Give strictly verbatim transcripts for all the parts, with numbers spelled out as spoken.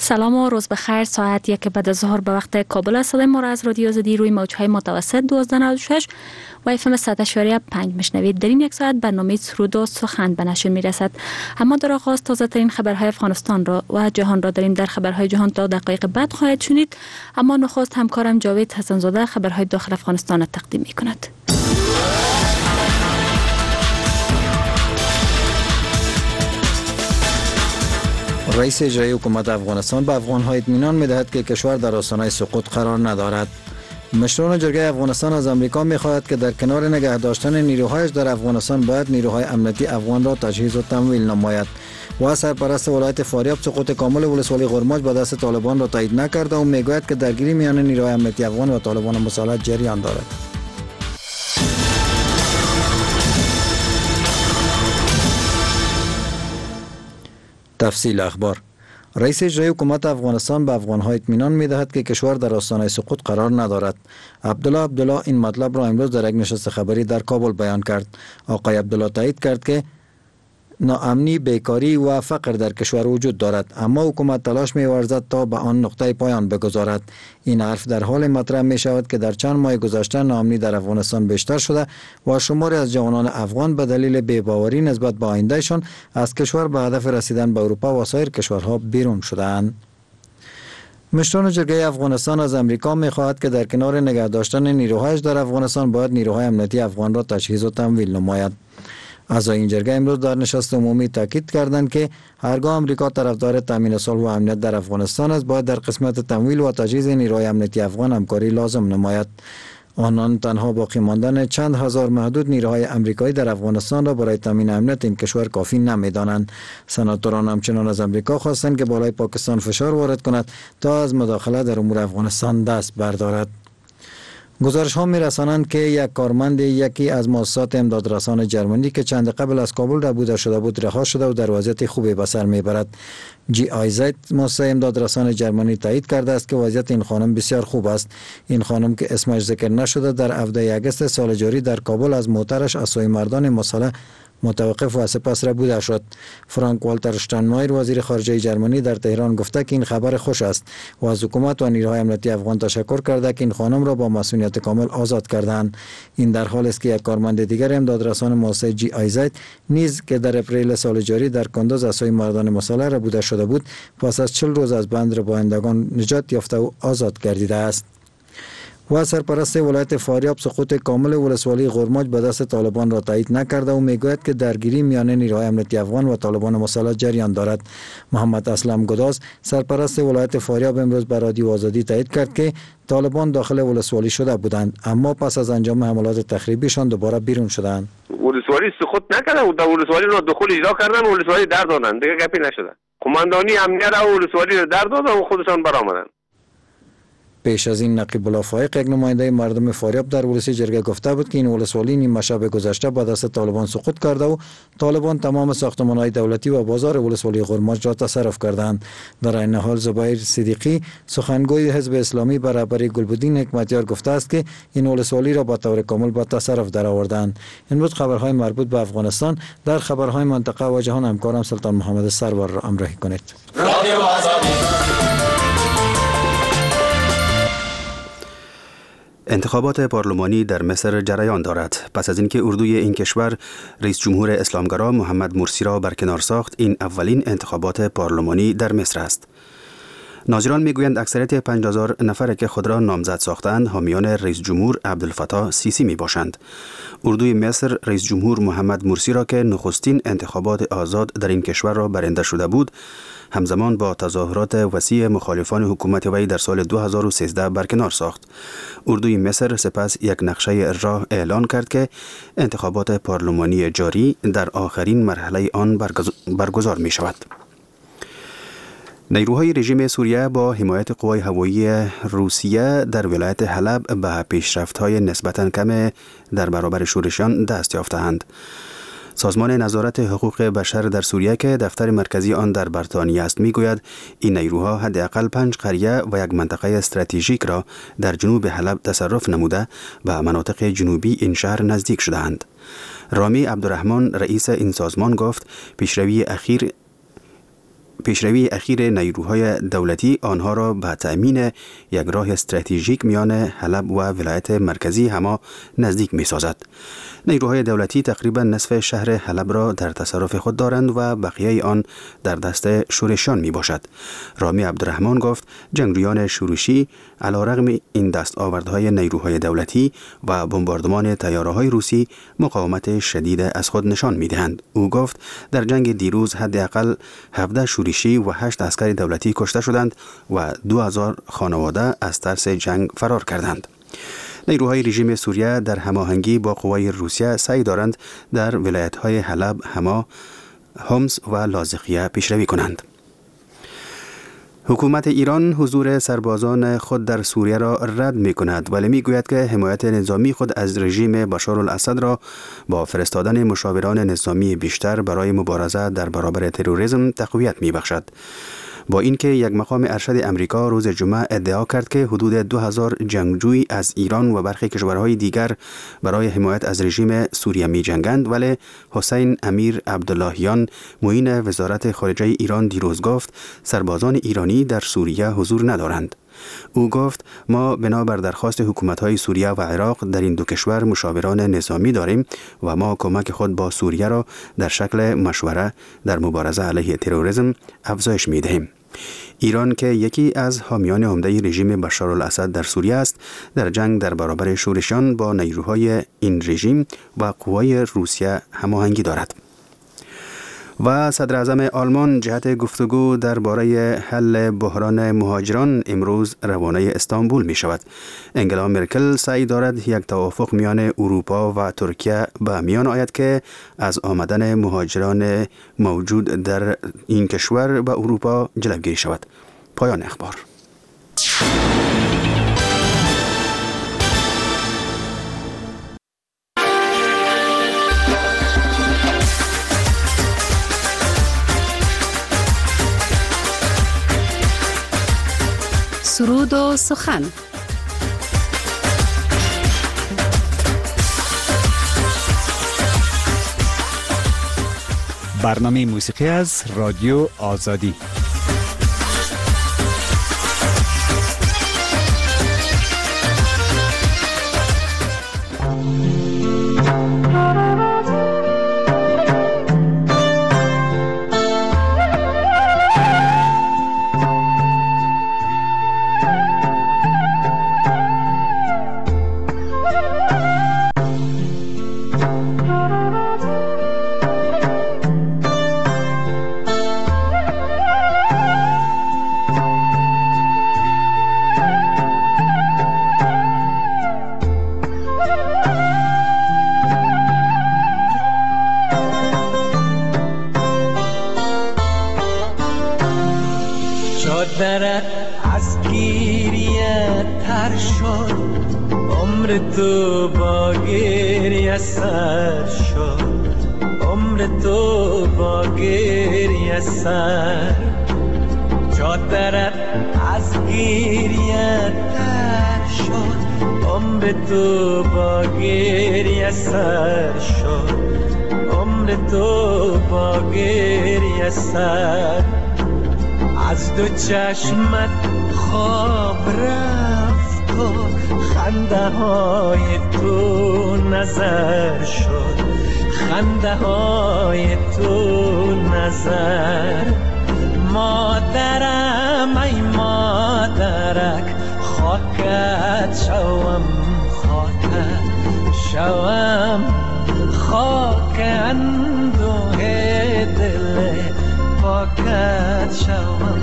سلام و روز بخیر. ساعت یک بعد از ظهر به وقت کابل است. صدای ما را از رادیو آزادی روی موجهای متوسط دویست و نود و شش و اف ام صد و پنج میشنوید. در این یک ساعت برنامه سرود و سخن به نشر میرسد. اما در آغاز تازه ترین خبرهای افغانستان را و جهان را داریم. در خبرهای جهان تا دقایق بعد خواهید شنید. اما نخست همکارم جاوید حسن زاده خبرهای داخل افغانستان را تقدیم می کند. رئیس اجرایی حکومت افغانستان به افغان‌ها اطمینان می‌دهد که کشور در آستانه سقوط قرار ندارد. مشران جرگه افغانستان از امریکا می‌خواهد که در کنار نگه داشتن نیروهایش در افغانستان باید نیروهای امنیتی افغان را تجهیز و تمویل نماید. و سرپرست ولایت فاریاب سقوط کامل ولسوالی غرماج به دست طالبان را تایید نکرده و میگوید که درگیری میان نیروهای امنیتی افغان و طالبان مسلح جریان دارد. تفصیل اخبار. رئیس اجرایی حکومت افغانستان به افغان‌ها اطمینان می‌دهد که کشور در آستانه سقوط قرار ندارد. عبدالله عبدالله این مطلب را امروز در یک نشست خبری در کابل بیان کرد. آقای عبدالله تایید کرد که ناامنی، بیکاری و فقر در کشور وجود دارد، اما حکومت تلاش می‌ورزد تا به آن نقطه پایان بگذارد. این حرف در حال مطرح می‌شود که در چند ماه گذشته ناامنی در افغانستان بیشتر شده و شماری از جوانان افغان به دلیل بی‌باوری نسبت به آیندهشان از کشور به هدف رسیدن به اروپا و سایر کشورها بیرون شده‌اند. مشران جرگه افغانستان از امریکا می‌خواهد که در کنار نگه داشتن نیروهایش در افغانستان باید نیروهای امنیتی افغان را تجهیز و تمویل نماید. اعضای این جرگه امروز در نشست عمومی تاکید کردند که هرگاه امریکا طرفدار تامین صلح و امنیت در افغانستان است، باید در قسمت تمویل و تجهیز نیروهای امنیتی افغان همکاری لازم نماید. آنان تنها باقی ماندن چند هزار محدود نیروهای امریکایی در افغانستان را برای تامین امنیت این کشور کافی نمی‌دانند. سناتوران همچنان از امریکا خواستند که بالای پاکستان فشار وارد کند تا از مداخله در امور افغانستان دست بردارد. گزارش ها می رسانند که یک کارمند یکی از مؤسسات امدادرسان جرمنی که چند قبل از کابل ربوده شده بود رها شده و در وضعیت خوبی به سر می برد. جی آی زد مؤسسه امدادرسان جرمنی تایید کرده است که وضعیت این خانم بسیار خوب است. این خانم که اسمش ذکر نشده در هفده اگست سال جاری در کابل از موترش از سوی مردان مسلح متوقف و سپس ربوده شد. فرانک والتر شتاینمایر وزیر خارجه جرمنی در تهران گفته که این خبر خوش است و از حکومت و نیروهای امنیتی افغان تشکر کرده که این خانم را با مسئولیت کامل آزاد کردند. این در حالی است که یک کارمند دیگر امدادرسان مؤسسه جی آی زد نیز که در اپریل سال جاری در کندوز از سوی مردان مسلح ربوده شده بود پس از چهل روز از بند ربایندگان نجات یافته و آزاد گردیده است. و سرپرست ولایت فاریاب سقوط کامل ولسوالی غرماج به دست طالبان را تایید نکرده و میگوید که درگیری میان نیروهای امنیتی افغان و طالبان مسلح جریان دارد. محمد اسلم گداز سرپرست ولایت فاریاب امروز به رادیو آزادی تایید کرد که طالبان داخل ولسوالی شده بودند اما پس از انجام حملات تخریبیشان دوباره بیرون شدند. ولسوالی سقوط نکرده و در ولسوالی را دخول اجرا کردن و ولسوالی در دادن، دیگه گپی نشده. قماندانی امنیت و ولسوالی را در دادن و خودشان برآمدن. پیش از این نقیب الله فایق یک نماینده مردم فاریاب در ولسی جرگه گفته بود که این ولسوالی نیمه شب گذشته به دست طالبان سقوط کرده و طالبان تمام ساختمان‌های دولتی و بازار ولسوالی غرماج را تصرف کردند. در این حال زبیر صدیقی سخنگوی حزب اسلامی به رهبری گلبدین حکمتیار گفته است که این ولسوالی را به طور کامل به تصرف درآوردند. امروز خبرهای مربوط به افغانستان در خبرهای منطقه و جهان همکارم سلطان محمد سرور را همراهی کنید. انتخابات پارلمانی در مصر جریان دارد. پس از اینکه اردوی این کشور رئیس جمهور اسلامگرا محمد مرسی را برکنار ساخت، این اولین انتخابات پارلمانی در مصر است. ناظران میگویند اکثریت پنج هزار نفر که خود را نامزد ساختند حامیان رئیس جمهور عبدالفتاح سیسی می باشند. اردوی مصر رئیس جمهور محمد مرسی را که نخستین انتخابات آزاد در این کشور را برنده شده بود، همزمان با تظاهرات وسیع مخالفان حکومت وی در سال دو هزار و سیزده برکنار ساخت. اردوی مصر سپس یک نقشه راه اعلان کرد که انتخابات پارلمانی جاری در آخرین مرحله آن برگزار می شود. نیروهای رژیم سوریه با حمایت قوای هوایی روسیه در ولایت حلب به پیشرفت‌های نسبتاً کم در برابر شورشیان دست یافته‌اند. سازمان نظارت حقوق بشر در سوریه که دفتر مرکزی آن در بریتانیا است میگوید این نیروها حداقل پنج قریه و یک منطقه استراتژیک را در جنوب حلب تصرف نموده و مناطق جنوبی این شهر نزدیک شده‌اند. رامی عبدالرحمن رئیس این سازمان گفت پیشروی اخیر پیشروی اخیر نیروهای دولتی آنها را به تأمین یک راه استراتژیک میان حلب و ولایت مرکزی هما نزدیک می سازد. نیروهای دولتی تقریبا نصف شهر حلب را در تصرف خود دارند و بقیه آن در دست شورشیان می باشد. رامی عبدالرحمن گفت جنگجویان شورشی علیرغم این دستاوردهای نیروهای دولتی و بمباردمان طیاره‌های روسی مقاومت شدید از خود نشان می دهند. او گفت در جنگ دیروز حداقل هفده شورشی و هشت عسکر دولتی کشته شدند و دو هزار خانواده از ترس جنگ فرار کردند. نیروهای رژیم سوریه در هماهنگی با قوای روسیه سعی دارند در ولایت‌های حلب، حما، حمص و لاذقیه پیشروی کنند. حکومت ایران حضور سربازان خود در سوریه را رد می کند ولی می گوید که حمایت نظامی خود از رژیم بشار الاسد را با فرستادن مشاوران نظامی بیشتر برای مبارزه در برابر تروریسم تقویت می بخشد. با اینکه یک مقام ارشد امریکا روز جمعه ادعا کرد که حدود دو هزار جنگجوی از ایران و برخی کشورهای دیگر برای حمایت از رژیم سوریه می جنگند، ولی حسین امیر عبداللهیان معین وزارت خارجه ایران دیروز گفت سربازان ایرانی در سوریه حضور ندارند. او گفت ما بنابر درخواست حکومت‌های سوریه و عراق در این دو کشور مشاوران نظامی داریم و ما کمک خود با سوریه را در شکل مشوره در مبارزه علیه تروریسم افزایش می‌دهیم. ایران که یکی از حامیان عمده رژیم بشار الاسد در سوریه است، در جنگ در برابر شورشیان با نیروهای این رژیم و قوای روسیه هماهنگی دارد. و صدر اعظم آلمان جهت گفتگو درباره حل بحران مهاجران امروز روانه استانبول می شود. انگلا مرکل سعی دارد یک توافق میان اروپا و ترکیه به میان آید که از آمدن مهاجران موجود در این کشور به اروپا جلوگیری شود. پایان اخبار. سرود و سخن. برنامه موسیقی از رادیو آزادی. چادرت از گریه تر شد، عمر تو با گریه سر شد، عمر تو با گریه سر. چادرت از گریه تر شد، عمر تو با گریه سر شد، عمر تو با گریه سر. از دو چشمت خواب رفت و خنده های تو نظر شد، خنده های تو نظر. مادرم ای مادرک، خاکت شوم خاکت شوم، خاک اندوه دل پاکت شوم.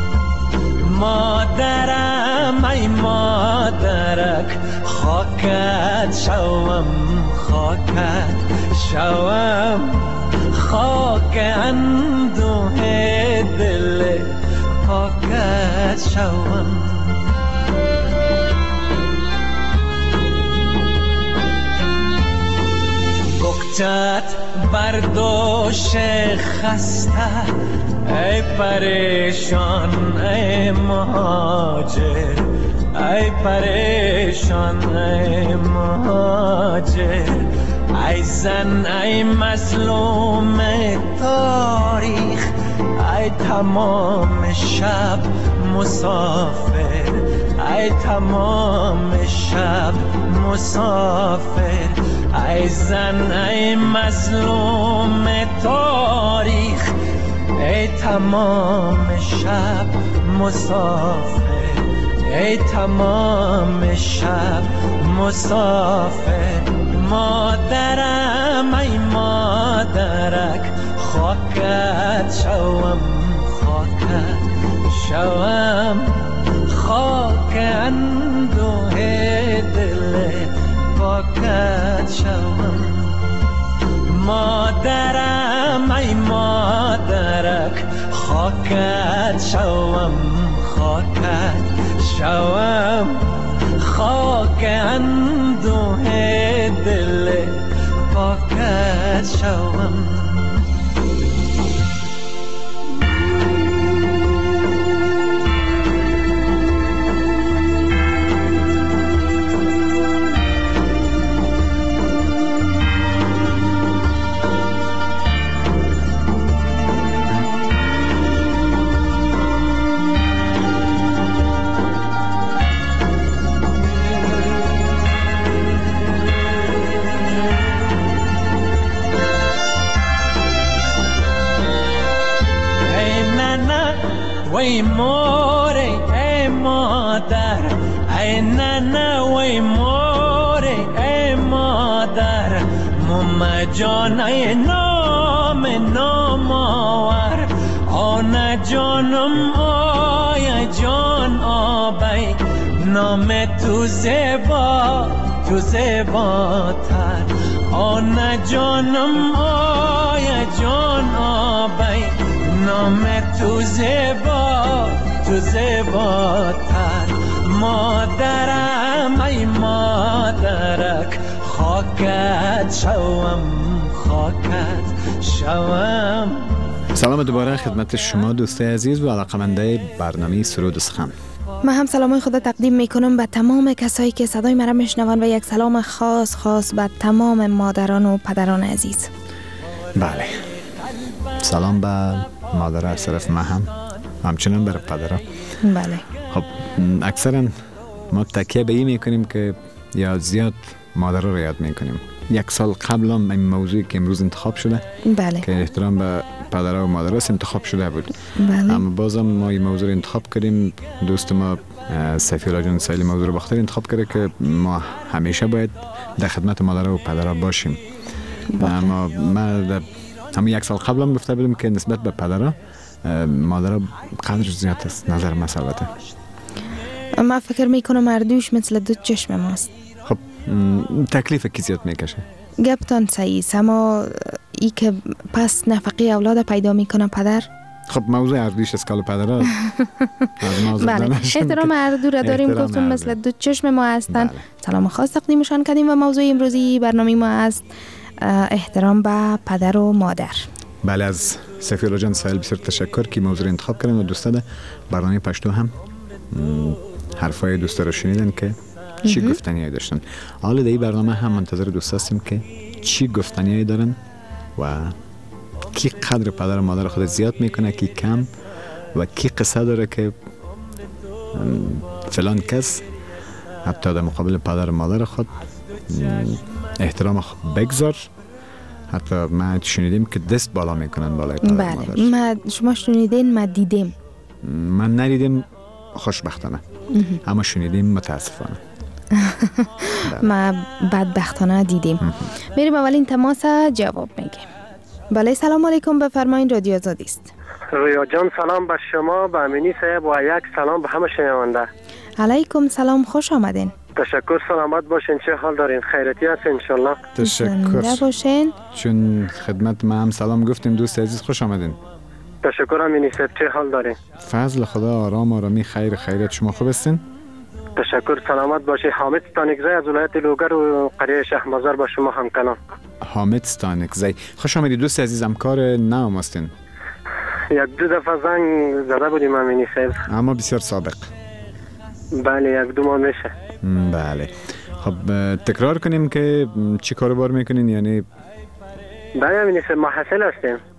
مادرم ای مادرک، خاکت شوم خاکت شوم، خاک اندوه دل پاکت شوم. گکتت بردوش خسته، ای پریشان ای مهاجر، ای پریشان ای مهاجر. ای زن ای مظلوم تاریخ، ای ای تمام شب مسافر، ای تمام شب مسافر، ای زن ای مظلوم تاریخ، ای تمام شب مسافر، ای تمام شب مسافر. مادرم ای مادرک خاکت شوم، خاکت شوم، خاک اندوه دل پاکت شوم. مادرم ای مادرک خاکت شوم، خاکت شوم، خاک اندوه دل پاکت شوم. وی موری ای مادر، ای ننه وی موری ای مادر، مم جان ای نام نام آور، آن جانم آی جان آبی، نام تو زیبا تو زیباتر، آن جانم آی جان آبی، نام تو زیبا تو زیباتر. مادرم ای مادرک خاکت شوم، خاکت شوم. سلام دوباره خدمت شما دوستای عزیز و علاقمنده برنامه سرود و سخن. من هم سلامای خود تقدیم میکنم به تمام کسایی که صدای مرا میشنون و یک سلام خاص خاص به تمام مادران و پدران عزیز. بله، سلام به مادر از طرف من هم، همچنان برای پدرها. بله. خب اکثرا ما تکیه به این میکنیم که یا زیاد مادر رو یاد میکنیم. یک سال قبل هم این موضوعی که امروز انتخاب شده، بله، که احترام به پدرها و مادرها انتخاب شده بود. بله. اما بازم ما این موضوع رو انتخاب کردیم. دوست ما سفیرا جان سایلی موضوع رو بخاطر انتخاب کرده که ما همیشه باید در خدمت مادرها و پدرها باشیم. اما ما در همون یک سال قبل هم گفته بودیم که نسبت به پدرها مادرها قدر زیاد است. نظر ما البته من فکر میکنم مردوش مثل دو چشم ماست. خب تکلیف کی زیاد میکشه؟ گپتان صحیح، اما ای که پس نفقه اولاد پیدا میکنه پدر. خب موضوع اردوش اسکال پدرها بله، احترام اردو را داریم، گفتم مثل دو چشم ما هستن. بله. سلام خاص تقدیمشان کردیم و موضوع امروزی برنامه ما است احترام به پدر و مادر. بله، از سفیرا جان سایل بسیار تشکر که موضوع انتخاب کردن و دوستا برنامه پشتو هم حرفای دوستا رو شنیدن که چی گفتنیایی داشتن. حالا در این برنامه هم منتظر دوستا هستیم که چی گفتنیایی دارن و کی قدر پدر و مادر خود زیاد میکنه، کی کم، و کی قصه داره که فلان کس حتی در مقابل پدر و مادر خود احترام خود بگذار. حتی ما شنیدیم که دست بالا میکنن بالای پدر و مادر. بله، ما شما شنیدین، ما دیدیم. من ندیدیم خوشبختانه، اما شنیدیم متاسفانه. ما بدبختانه دیدیم. میریم اولین تماس جواب میگیم. بله، سلام علیکم، بفرمایید، رادیو آزادی است. رویا جان سلام به شما، به امینی صاحب و یک سلام به همه شنونده. علیکم سلام، خوش آمدین. تشکر، سلامت باشین، چه حال دارین؟ خیرتی هستین انشالله؟ تشکر باشین. چون خدمت ما هم سلام گفتیم دوست عزیز، خوش آمدین. تشکر امینی صاحب، چه حال دارین؟ فضل خدا، آرام آرامی، خیر خیرت. شما خوب هستین؟ تشکر، سلامت باشی. حامد ستانکزی از ولایت لوگر و قریه شهرمزار با شما همکنان. حامد ستانکزی، خوش آمدید دوست عزیز. همکار نام هستین؟ یک دو دفعه زنگ زده بودیم امینی صاحب، اما بسیار سابق. بله، یک دو ماه میشه. بله، خب تکرار کنیم که چی کاروبار میکنین؟ یعنی بله امینی صاحب، محصل هستیم.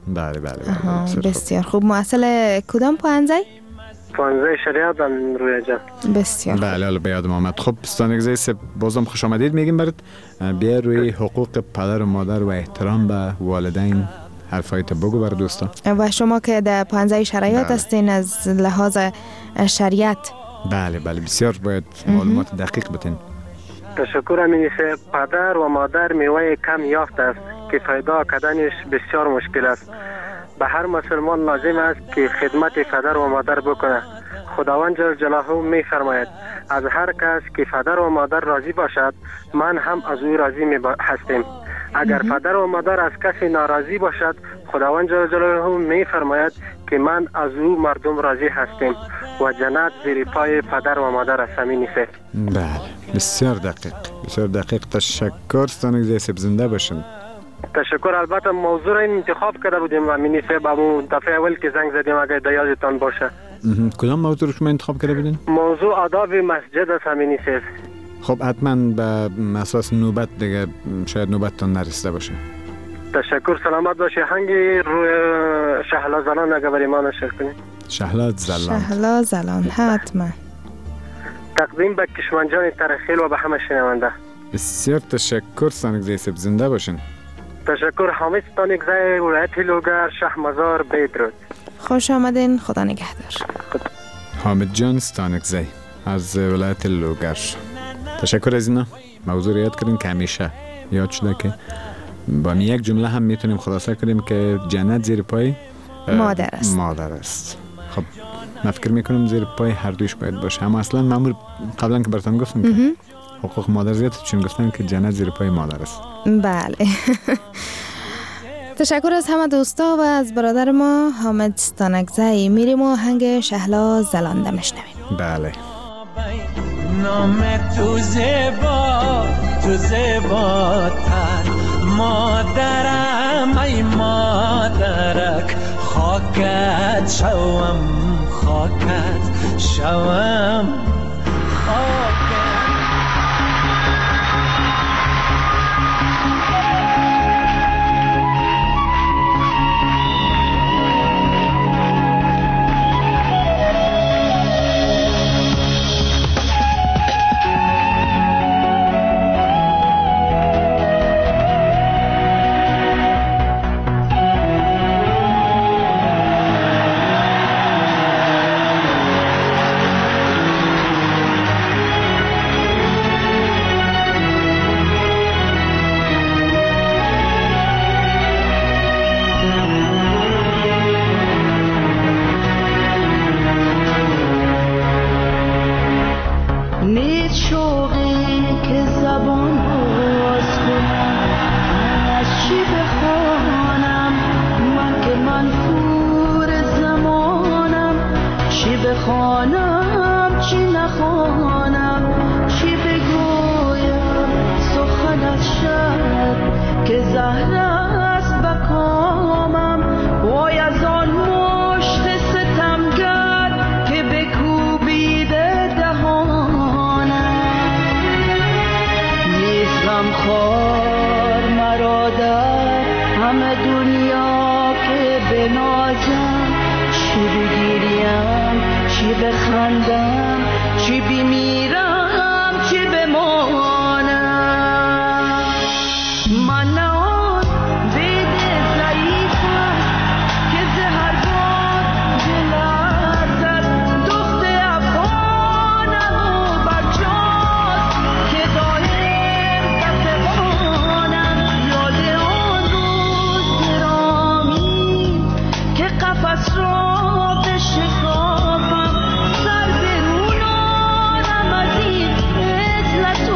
بله بله, بله. بسیار خوب. محصل کدام پانزه؟ پانزه شریعت هم روی جان. بسیار بله حالا به یادم آمد. خب ستانگزه سه بازم خوش آمدید میگیم برات. بیا روی حقوق پدر و مادر و احترام به والدین حرفایت بگو بر دوستا. و شما که در پانزه شرایط بله. هستین از لحاظ شریعت. بله بله بسیار باید معلومات دقیق بتین. تشکر امینی صاحب. پدر و مادر میوه کم یافت است که پیدا کردنش بسیار مشکل است. به هر مسلمان لازم است که خدمت پدر و مادر بکنه. خداوند جل جلاله می فرماید از هر کس که پدر و مادر راضی باشد من هم از او راضی می هستم. اگر پدر و مادر از کسی ناراضی باشد خداوند جل جلاله می فرماید که من از او مردم راضی هستم و جنت زیر پای پدر و مادر است. امینی صاحب. بله بسیار دقیق بسیار دقیق. تشکر ستانگزه سب زنده باشن. تشکر. البته موضوع را انتخاب کرده بودیم امینی صاحب همون دفعه اول که زنگ زدیم اگر در یادتان باشه. کدام موضوع رو شما انتخاب کرده بودین؟ موضوع آداب مسجد است امینی صاحب. خب حتما به اساس نوبت دیگه شاید نوبتتان نرسیده باشه. تشکر. سلامت باشه. هنگی روی شهلا زلان اگر برای ما نشر کنید. شهلا زلان. شهلا زلان حتما. تقدیم به کشمنجان ترخیل و به همه شنونده. بسیار تشکر ستانگزه سب زنده باشین. تشکر. حامد ستانگزه ولایت لوگر شهرمزار بدرود. خوش آمدین. خدا نگهدار. حامد جان ستانگزه از ولایت لوگر. تشکر از اینا. موضوع رو یاد کردین که همیشه یاد شده که با می یک جمله هم میتونیم خلاصه کنیم که جنت زیر پای مادر است. مادر است. خب من فکر میکنم زیر پای هر دوش باید باشه. اما اصلا معمول قبلا که براتون گفتم که حقوق مادر زیاد چون گفتن که جنت زیر پای مادر است. بله. تشکر از همه دوستا و از برادر ما حامد ستانگزه. میریم و هنگ شهلا زلانده میشنویم. بله. نام تو زیبا تو زیباتر مادرم ای مادرک خاکت شوم خاکت شوم خاکت. شکافم سر برونانم از این خجلت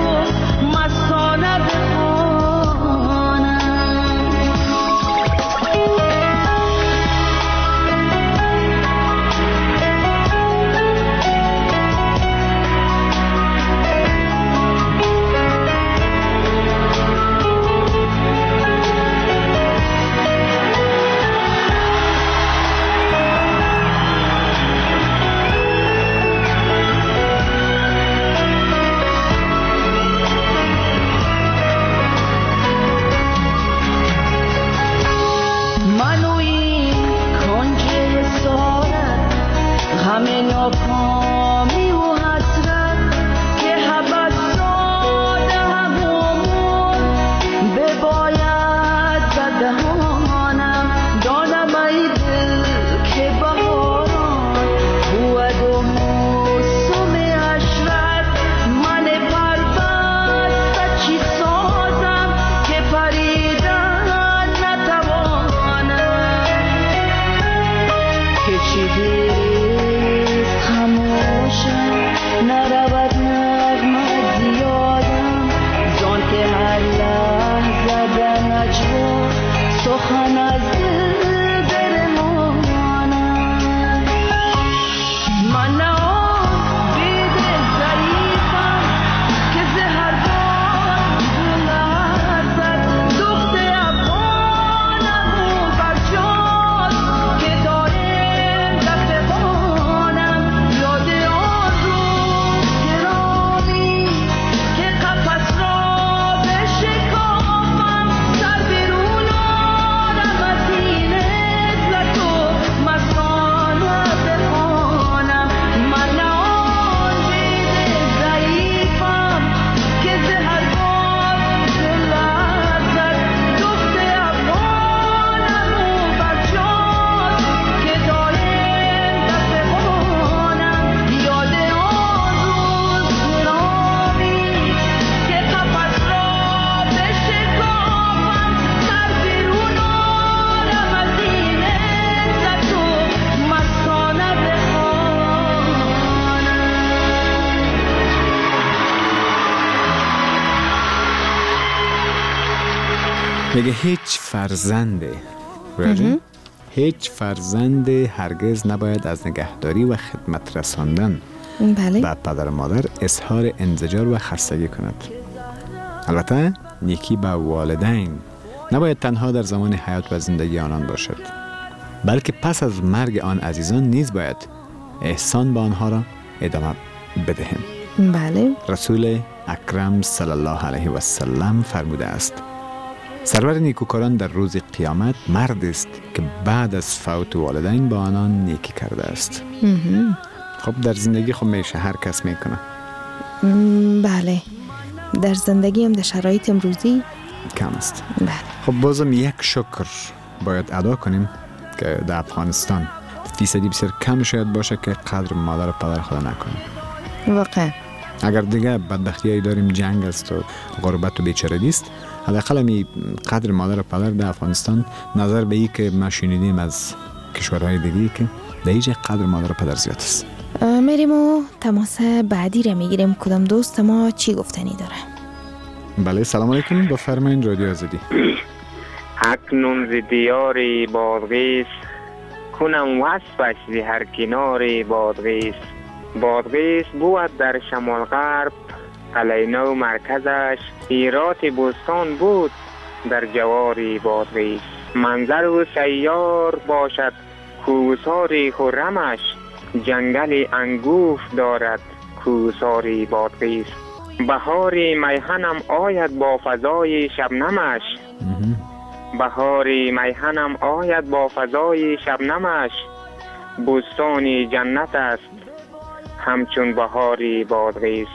میگه هیچ فرزند رویا هیچ فرزند هرگز نباید از نگهداری و خدمت رساندن بله. به پدر و مادر اظهار انزجار و خستگی کند. البته نیکی به والدین نباید تنها در زمان حیات و زندگی آنان باشد، بلکه پس از مرگ آن عزیزان نیز باید احسان به آنها را ادامه بدهیم. بله. رسول اکرم صلی الله علیه و سلم فرموده است سرور نیکوکاران در روز قیامت مرد است که بعد از فوت والدین با آنان نیکی کرده است. خب در زندگی خب میشه هر کس میکنه. بله. در زندگی هم در شرایط امروزی کم است. بله. خب بازم یک شکر باید ادا کنیم که در افغانستان فیصدی بسیار کم شاید باشه که قدر مادر و پدر خدا نکنیم. واقعا اگر دیگه بدبختیایی داریم، جنگ است و غربت و بیچارگی است، حداقل می قدر مادر و پدر در افغانستان نظر به این که ما شنیدیم از کشورهای دیگه که در اینجا قدر مادر و پدر زیاد است. میریم و تماس بعدی را میگیریم. کدام دوست ما چی گفتنی داره؟ بله سلام علیکم، بفرمایید رادیو آزادی. اکنون ز دیار بادغیس کنم وصفش ز هر کنار بادغیس. بادغیس بود در شمال غرب، قلعه نو مرکزش هیرات بستان بود در جوار بادغیس. منظر و سیار باشد کوهسار خرمش، جنگل انگوف دارد کوهسار بادغیس. بهار میهنم آید با فضای شبنمش، بهار میهنم آید با فضای شبنمش. بستان جنت است همچون بهار بادغیس.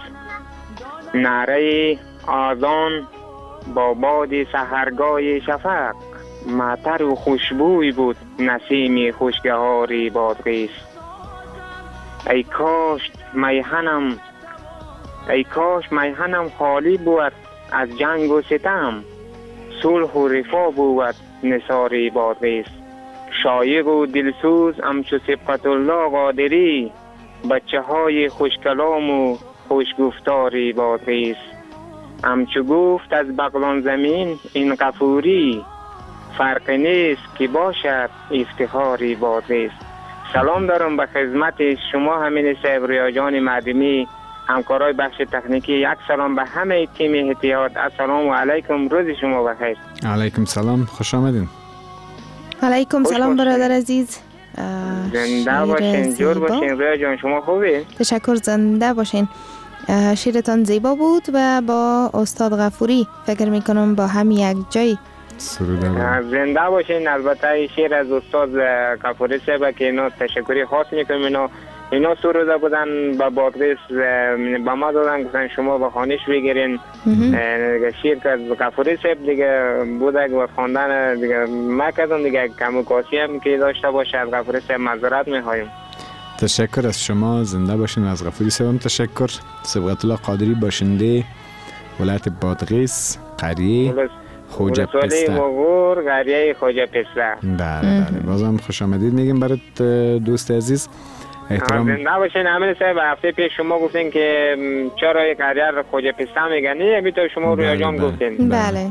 نعره آذان با باد سحرگاه شفق، معطر و خوشبوی بود نسیم خوشگهار بادغیس. ای کاش میهنم ای کاش میهنم خالی بود از جنگ و ستم، صلح و رفاه بود نثار بادغیس. شایق و دلسوز همچو سبقت الله قادری، بچه های خوشکلام و خوشگفتار بادغیس. همچو گفت از بغلان زمین این غفوری، فرق نیست که باشد افتخار بادغیس. سلام دارم به خدمت شما همین صاحب ریا جان معدمی، همکارای بخش تکنیکی. یک سلام به همه تیم احتیاط. السلام علیکم، روز شما بخیر. علیکم سلام، خوش آمدین. علیکم سلام برادر عزیز. زنده باشین، جور باشین. ریا جان شما خوبی؟ تشکر، زنده باشین. شیرتان زیبا بود و با استاد غفوری فکر میکنم با هم یک جای زنده باشین. البته شیر از استاد غفوری صاحب که اینا تشکری خاص میکنم. اینا اینا سروده بودن با بادغیس با ما دادن، گفتن شما به خانش بگیرین. شیر که از غفوری صاحب دیگه بوده و خواندن دیگه ما کردم دیگه کم و کاسی هم که داشته باشه از غفوری صاحب معذرت میخوایم. تشکر از شما، زنده باشین. از غفوری صاحب هم تشکر. سبقت الله قادری باشنده ولایت بادغیس، قریه خوجه پسته. مغور، قریه خوجه پسته. بله بله، بازم خوش آمدید میگیم برات دوست عزیز. احترام زنده باشین. همین صاحب هفته پیش شما گفتین که چرا یک قریه رو خوجه پسته میگن، نه بیتو شما رویا جان گفتین. بله.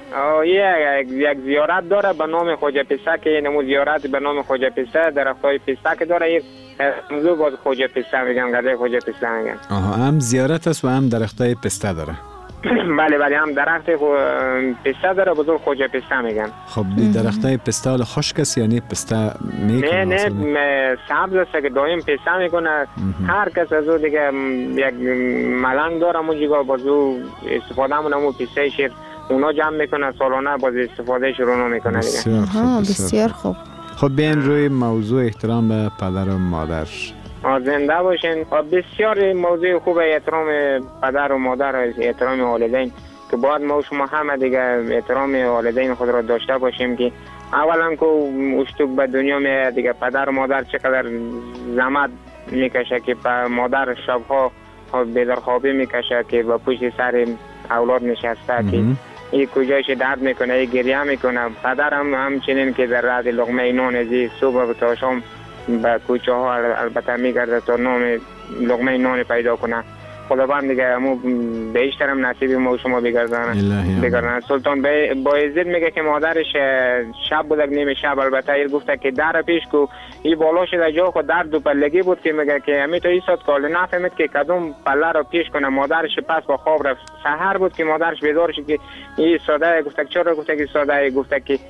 یک یک زیارت داره به نام خوجه پسته که نمو زیارت به نام خوجه پسته درختای پسته که داره، یک موضوع باز خوجه پسته میگن، قریه خوجه پسته میگن. آها، هم زیارت است و هم درختای پسته داره. بله بله، هم درخت پسته داره، بزرگ خوجه پسته میگن. خب دی درختای پسته حالا خشک است یعنی پسته میکنه؟ نه نه، سبز است که دایم پسته میکنه. هر کس از او دیگه یک ملنگ داره موجیگا بازو استفاده همون همون پسته شیر اونا جمع میکنه، سالانه باز استفاده شروع میکنه دیگه. بسیار خوب، بسیار خوب. خب بیاین روی موضوع احترام به پدر و مادر. زنده باشین. بسیار موضوع خوبه، احترام پدر و مادر، احترام والدین، که باید ما شما همه دیگه احترام والدین خود را داشته باشیم. که اولا که اشتوک به دنیا میاد دیگه، پدر و مادر چقدر زحمت میکشه که مادر شبها بیدار خوابی میکشه که با پشت سر اولاد نشسته که این کجایش درد میکنه، این گریه میکنه. پدر هم همچنین که در رد لقمه نان از صبح تا شام به کوچه ها البته میگرده تا نام لقمه نان پیدا کنه. خداوند دیگه مو بیشترم نصیب ما و شما بگردانه بگردانه. سلطان بایزید میگه که مادرش شب بود نیم شب البته ایر گفته که در پیش کو این بالا شده جا خود در دو پلگی بود که میگه که همی تو ایستاد کال نفهمید که کدوم پله رو پیش کنه. مادرش پس با خواب رفت. سحر بود که مادرش بیدار شد که این ساده گفته چرا گفته که ساده گفته که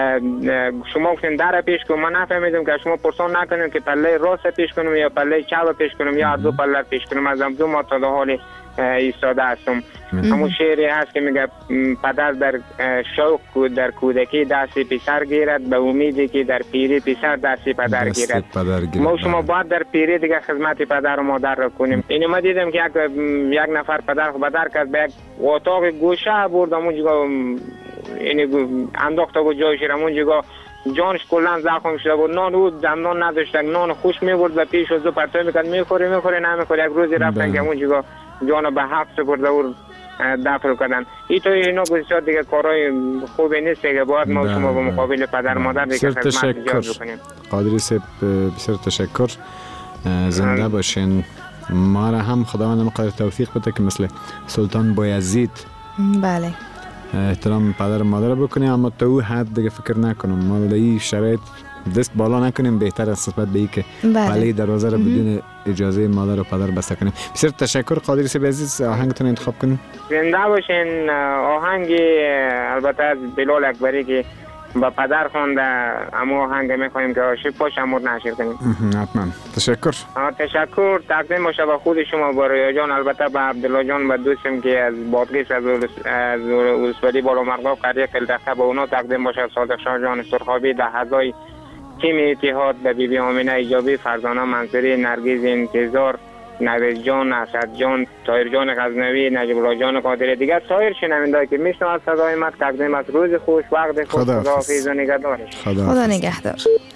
شما گفتین در پیش کنم. من نفهمیدم که شما پرسان نکنیم که پله راست پیش کنم یا پله چپ پیش کنم یا دو پله پیش کنم. از دو ما تا حال ایستاده هستم. همون شعری هست که میگه پدر در شوق در کودکی دست پسر گیرد به امیدی که در پیری پسر دست پدر گیرد. ما شما باید در پیری دیگه خدمت پدر و مادر را کنیم. اینو ما دیدم که یک یک نفر پدر خود بدر کرد به یک اتاق گوشه برد اونجا اینی انداخته بود جایش را اونجا جانش کلا زخم شده بود. نان او دندان نداشت. نان خوش میبرد و پیش از دو پرتو میکرد میخوری میخوری نمیخوری. یک روزی رفتن که اونجا جانو به حبس برده و دفن کردن. این تو اینا بسیار دیگه کارهای خوبی نیست که باید ما شما به مقابل پدر مادر دیگه خدمت ایجاد بکنیم. قادری صاحب بسیار تشکر. زنده باشین. ما را هم خداوند مقدر توفیق بده که مثل سلطان بایزید بله احترام پدر مادر رو بکنیم، اما تا او حد دیگه فکر نکنم. ما در این شرایط دست بالا نکنیم. بهتر است نسبت به این که پله دروازه رو بدون اجازه مادر و پدر بسته کنیم. بسیار تشکر قادری صاحب عزیز. آهنگتون انتخاب کنیم. زنده باشین. آهنگی البته از بلال اکبری که با پدر خونده اما آهنگ میخوایم که عاشق باش امور نشیر کنیم. حتما. تشکر. تشکر. تقدیم باشه به خود شما با رویا جان، البته به عبدالله جان و دوستم که از بادغیس از ولسوالی بالا مرغاب قریه کلدخته به اونا تقدیم باشه. صادق شاه جان سرخابی، ده هزای تیم اتحاد، به بی بی آمینه ایجابی، فرزانه منصوری، نرگیز انتظار، نوید جان، اسد جان، طاهر جان غزنوی، نجیب الله جان قادری، دیگه سایر شنونده‌ای که میشنوند صدای ما تقدیم از روز خوش، وقت خوش، خداحافظ و نگهدارش. خدا نگهدار.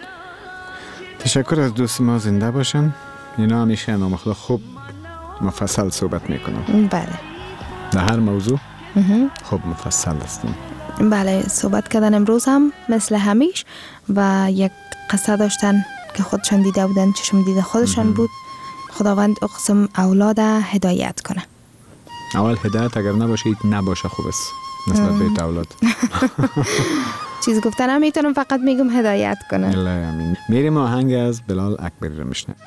تشکر از دوست ما. زنده باشن. اینا همیشه نام خدا خوب مفصل صحبت میکنن. بله. در هر موضوع خوب مفصل هستیم. بله. صحبت کردن امروز هم مثل همیش و یک قصه داشتن که خودشان دیده بودن، چشم دیده خودشان بود. خداوند اقسم اولاد هدایت کنه. اول هدایت اگر نباشه ایت نباشه خوب است نسبت به اولاد. چیز گفتن هم میتونم، فقط میگم هدایت کنه. الله امین. میریم آهنگ از بلال اکبری رو میشنویم.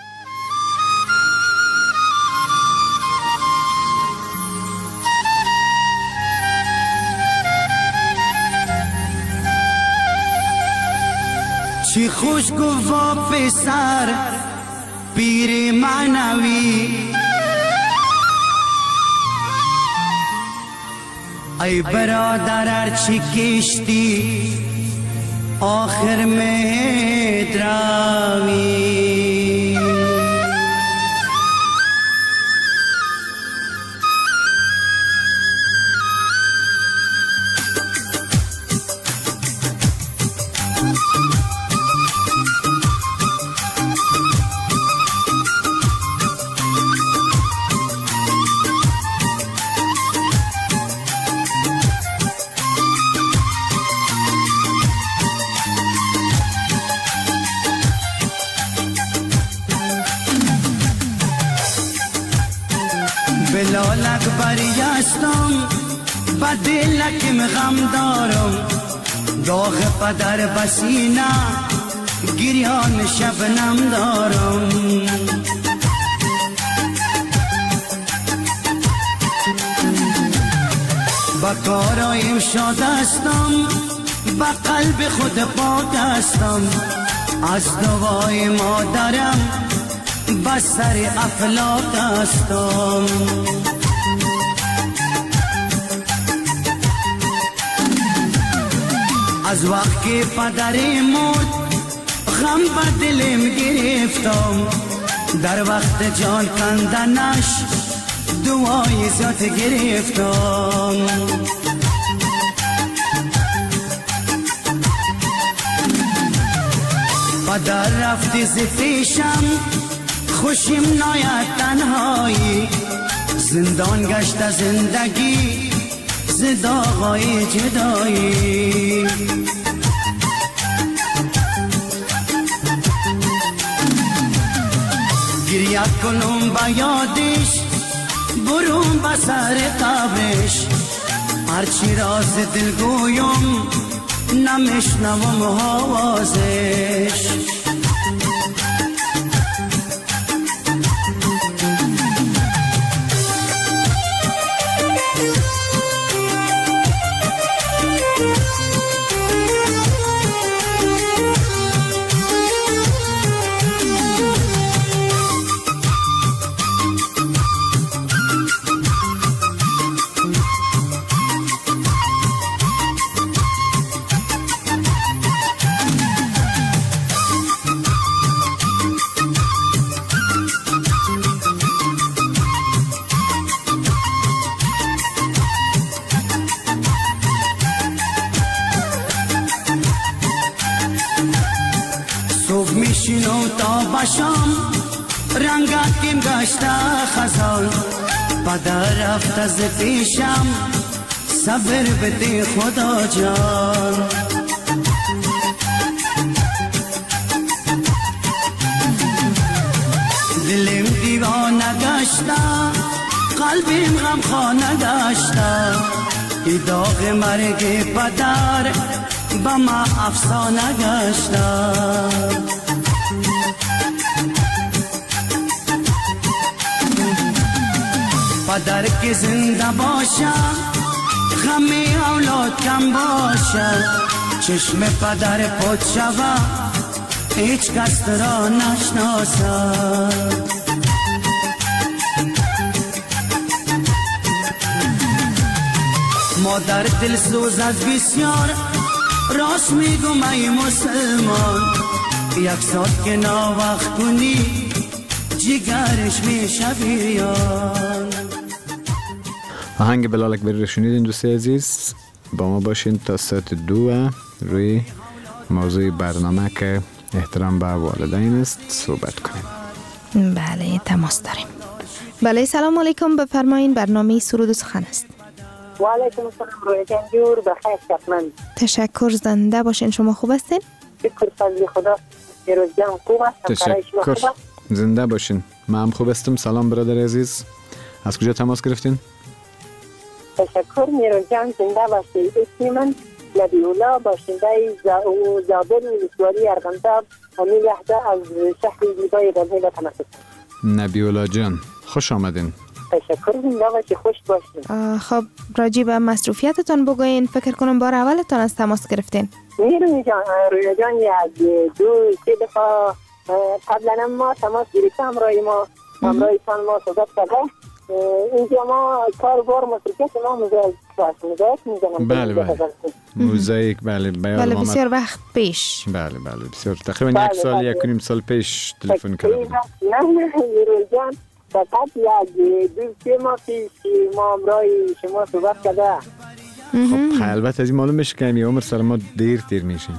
چی خوش گفت پسر پیر معنوی، ای برادر ارچی کشتی آخر مهدراوی. بلال اکبری هستم با دلکم غم دارم، داغ پدر بسینه گریان شبنم دارم. با کارایم شاد هستم، با قلب خود پاک هستم، از دوای مادرم با سر افلاک هستم. از وقت که پدری مرد غم بر دلم گرفتم، در وقت جان کندنش دعای ذات گرفتم. پدر رفتی ز پیشم خوشیم ناید تنهایی، زندان گشت زندگی ز داغای جدایی. گریه کنم با یادش برون بسر قبرش، هرچی راز دل گویم نمیشنوم آوازش. میشینو تا باشم رنگت کم گشته خزان، پدر رفت از پیشم صبر بده خدا جان. دلم دیوانه گشته قلبم غم خانه گشته، ای داغ مرگ پدر با ما افسانه گشته. پدر که زنده باشه غم اولاد کم باشه، چشم پدر پد شوه هیچ کس را نشناسه. مادر دل سوز از بسیار راست میگم ای مسلمان، یک ساعت که ناوقت کنی جگرش میشه بیان. آهنگ بلال اکبری رو شنیدین دوستی عزیز، با ما باشین تا ساعت دو روی موضوع برنامه که احترام به والدین است صحبت کنیم. بله تماس داریم. بله سلام علیکم، بفرمایین، برنامه سرود و سخن است. و علیکم السلام روی جنجور، بخیر شکرمند. تشکر، زنده باشین. شما خوب هستین؟ شکر فضل خدا، روز جان خوب است. تشکر، زنده باشین. من هم خوب هستم. سلام برادر عزیز، از کجا تماس گرفتین؟ تشکر میرو جان، زنده باشید. اسم من نبی الله، باشنده زابل ولسوالی ارغنداب و میگهده از شهر زیبای رمحیل تماس. نبی الله جان خوش آمدین. تشکر، زنده باشی، خوش باشین. خب راجع به مصروفیتتان بگوین. فکر کنم بار اولتان از تماس گرفتین. میرو جان، روی جان یک دو سه دفعه قبلا ما تماس گرفتم، رای ما همراهتان ما صحبت کرده. اینجا ما کار بار مصروفیت ما موزاییک موزاییک میزنم. بله بله موزاییک، بله بله بسیار وقت پیش. بله بله بسیار تقریبا یک سال یک نیم سال پیش تلفن کردم. نه نه میرو جان، فقط یک دو سه ماه پیش ما همراهی شما صحبت کرده. خب البته از این معلوم میشه که این عمر سر ما دیر تیر میشه.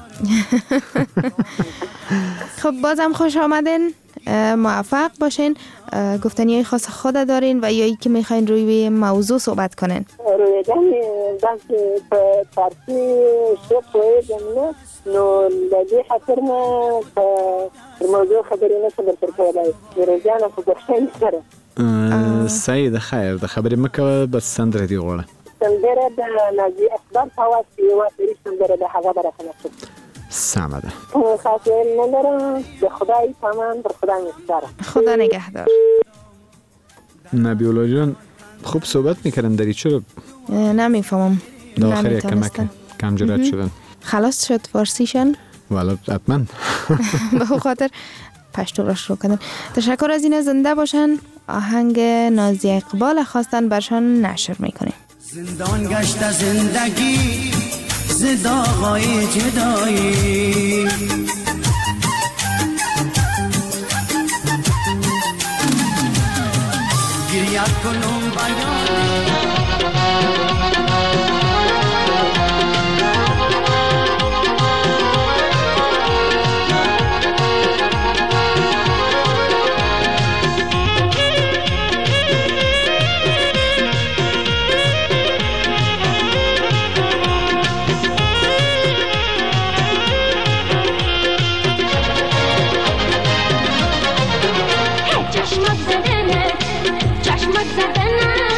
خب بازم خوش آمدین، موفق باشین. گفتنی خاص خود دارین و یا ای که میخواین روی موضوع صحبت کنین؟ روی جان دست پارتی شب باید نه نو لدی خاطر ما موضوع خبری نشد در پرکولای روی جان فکرشن سره سعید خیر ده خبری مکه بس سندره دی غوره سندره ده نازی اخبار تواسی و سریش سندره ده هوا برا خنصد سامده خاطر ندارم، به خدای تمام، بر خدا میسپارم. خدا نگهدار. نبی الله جان خوب صحبت میکردن داری، چرا نمیفهمم؟ داخل یک کمک کم جرات شدن. خلاص شد فارسیشان؟ والا حتما. به خاطر پشتو را شروع کردن. تشکر از این، زنده باشن. آهنگ نازی اقبال خواستن برشان نشر میکنیم. زندان گشت زندگی زداغای جدایی، گریت کنم بیان چشمت زدنه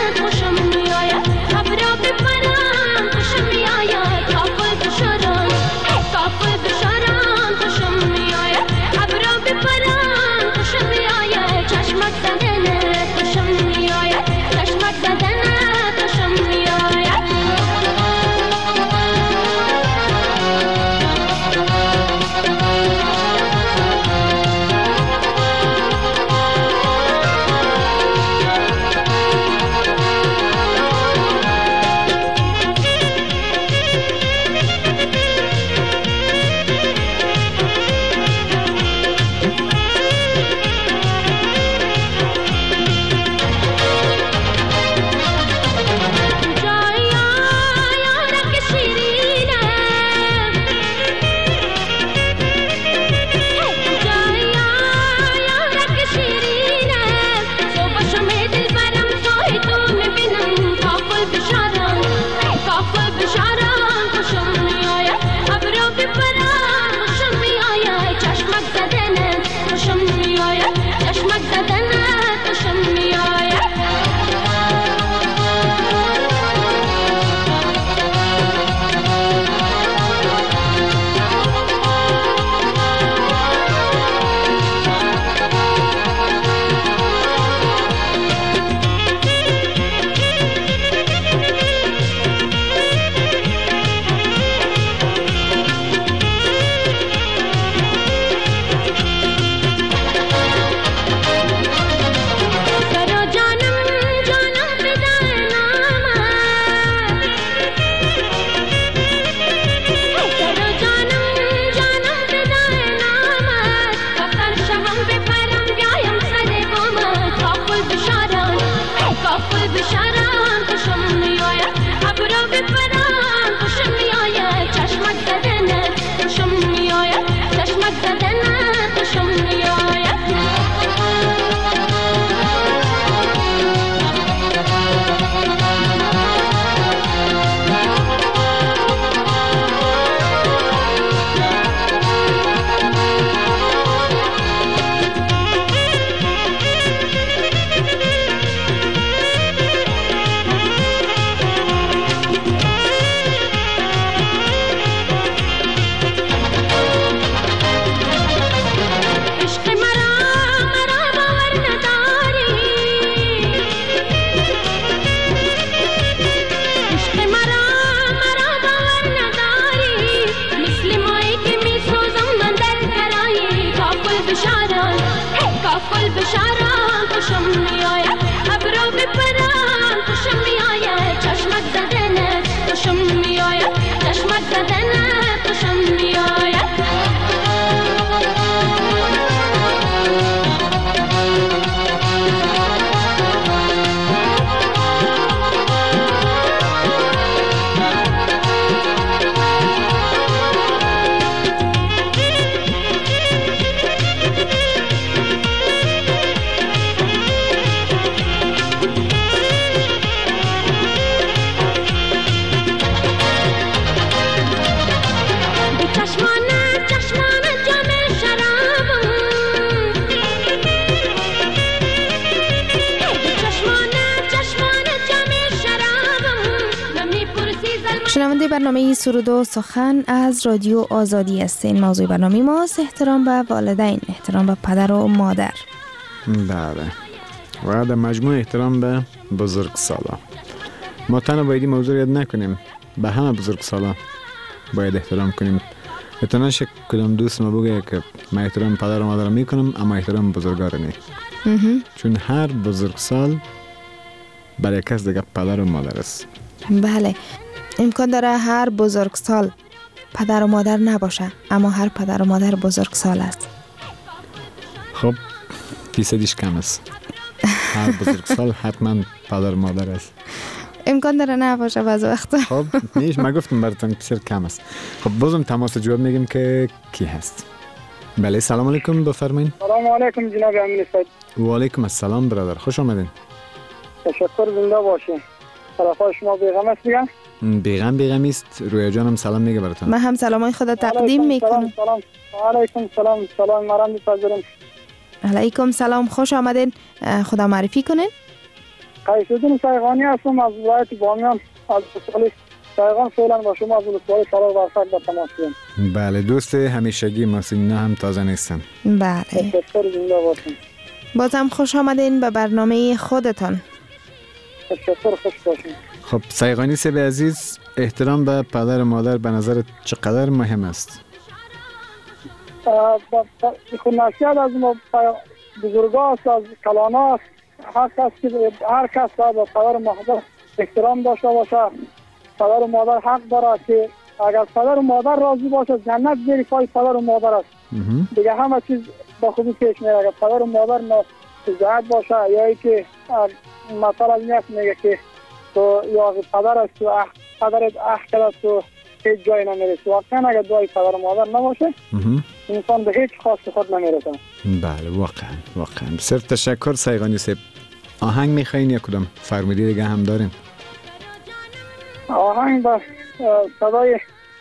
شنونده برنامه سرود و سخن از رادیو آزادی هستین. موضوع برنامه ماست احترام به والدین، احترام به پدر و مادر. بله، و در مجموع احترام به بزرگسالا. ما تنها باید موضوع یاد نکنیم، به همه بزرگسالا باید احترام کنیم. اتنا شک کدام دوست ما بگه که من احترام پدر و مادر میکنم اما احترام بزرگا رو نه. چون هر بزرگسال برای کس دیگه پدر و مادر است. بله، امکان داره هر بزرگسال پدر و مادر نباشه اما هر پدر و مادر بزرگسال است. خب فیصدیش کم است. هر بزرگسال حتما پدر و مادر است. امکان داره نباشه بعض وقتا. خب نیش ما گفتم براتون بسیار کم است. خب بازم تماس جواب میگیم که کی هست. بله سلام علیکم بفرمایید. سلام علیکم جناب امین صاحب. و علیکم السلام برادر، خوش آمدین. تشکر، زنده باشین. طرفای شما بیغم است دیگه؟ بیغم بیغم است. رویا جانم سلام میگه براتون. من هم سلامای خدا تقدیم میکنم. سلام سلام. علیکم سلام. سلام مرام میپذیرم. علیکم سلام، خوش آمدین. خدا معرفی کنین. قیس‌الدین سایغانی هستم از ولایت بامیان. از سال سایغان فعلا با شما از ولایت سالار برفک به تماس هستم. بله، دوست همیشگی ما سینا هم تازه نیستم. بله. تشکر، زنده باشین. بازم خوش آمدین به برنامه خودتان. تشکر، خوش باشین. خب سایغانی صاحب عزیز، احترام به پدر و مادر به نظر چقدر مهم است؟ خود نصیحت از ما بزرگا است، از کلانا است. هر کس که هر کس باید به پدر و مادر احترام داشته باشه. پدر و مادر حق داره که اگر پدر و مادر راضی باشه جنت زیر پای پدر و مادر است. دیگه همه چیز با خودی پیش میره. اگر پدر و مادر ناراضی باشه یا ای که مثلا نیست میگه که تو یا پدر است تو پدرت اخ کرد تو هیچ جایی نمیرسی. واقعا اگر دعای پدر و مادر نباشه انسان به هیچ خواست خود نمیرسه. بله واقعا واقعا. بسیار تشکر سایغانی صاحب. آهنگ میخواین یا کدام فرمودی دیگه هم داریم؟ آهنگ با صدای